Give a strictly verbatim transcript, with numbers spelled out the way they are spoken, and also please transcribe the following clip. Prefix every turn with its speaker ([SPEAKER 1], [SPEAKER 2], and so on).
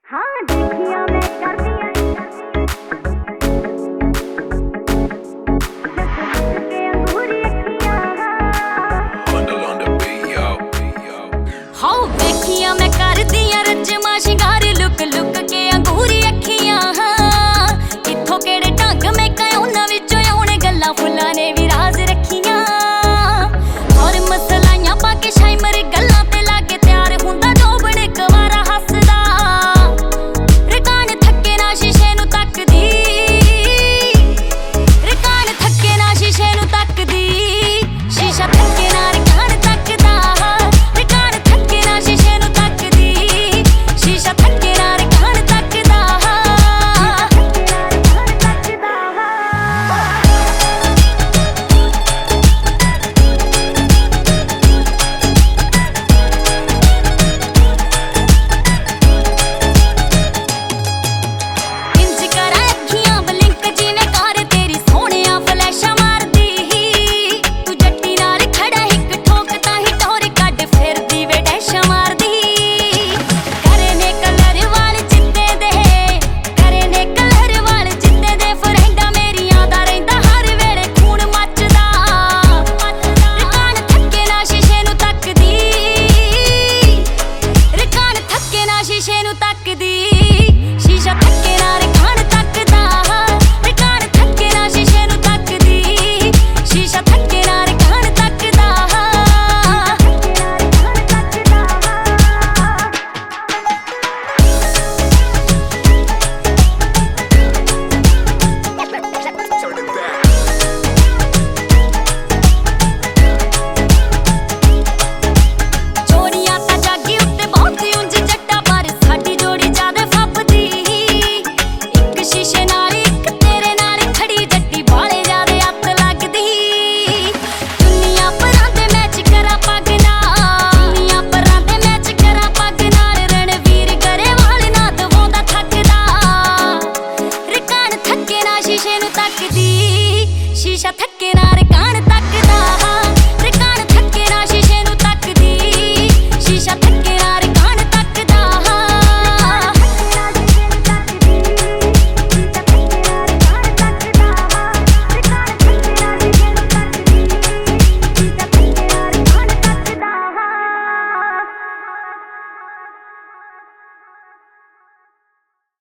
[SPEAKER 1] हाँ देखिया मैं कर दिया के अंगूरी अखियां
[SPEAKER 2] Bundle on the beat, yo.
[SPEAKER 3] हाँ देखिया मैं कर दिया रजमा शिंगार लुक लुक के अंगूरी अखियां इत्थों केड़े ढंग मैं कया उन्हां विचों आउणे गल्लां फुल्लां ने भी राज रखियां और मसलाइयां पाके शाइमर गल्लां ते लागे तैयार हुंदा डोबण गवारा हसदा रकान थक्के ना शीशे नूं तकदी रकान थक्के ना शीशे नूं तकदी शीशा थक्के ना रकान तकदा रकान थक्के ना शीशे नूं तकदी शीशा थक्के ना रकान तकदा इंज करा अखियां बलिंक जिवें कार तेरी सोहणिया फ्लैशां मारदी तू जट्टी नाल खड़ा हिक ठोकदा ही टोर कड्ड फिरदी वे डैशां मारदी करे ने कलर वाल जिंदे दे करे ने कलर वाल जिंदे दे फ्रेंडां मेरियां दा रहिंदा हर वेले खून मचदा रकान थक्के ना शीशे नूं तकदी रकान थक्के ना शीशे नूं तकदी शीशा थक्के ना रकान तकदा रकान थक्के ना शीशे नूं तकदी शीशा थक्के ना रकान तकदा
[SPEAKER 2] Turn it back.
[SPEAKER 3] ਚੋਰੀਆਂ ਤਾਂ ਜਾਗੀ ਉੱਤੇ ਬਹੁਤ ਉਂਝ ਜੱਟਾ ਪਰ ਸਾਡੀ ਜੋੜੀ ਜ਼ਿਆਦਾ ਫੱਬਦੀ ਇੱਕ ਸ਼ੀਸ਼ੇ ਨਾਲ ਇੱਕ ਤੇਰੇ ਨਾਲ ਖੜੀ ਜੱਟੀ ਬਾਲੇ ਜ਼ਿਆਦੇ ਹੱਥ ਲੱਗਦੀ ਦੁਨੀਆ ਪਰਾਂ ਦੇ ਮੈਚ ਕਰਾਂ ਪੱਗ ਨਾਲ ਦੁਨੀਆ ਪਰਾਂ ਦੇ ਮੈਚ ਕਰਾਂ ਪੱਗ ਨਾਲ ਰਣਵੀਰ ਗਰੇਵਾਲ ਨਾ ਦਵਾਉਂਦਾ ਥੱਕਦਾ ਰਕਾਨ ਥੱਕੇ ਨਾ ਸ਼ੀਸ਼ੇ ਨੂੰ ਤੱਕਦੀ ਸ਼ੀਸ਼ਾ ਥੱਕੇ ਨਾ ਰਕਾਨ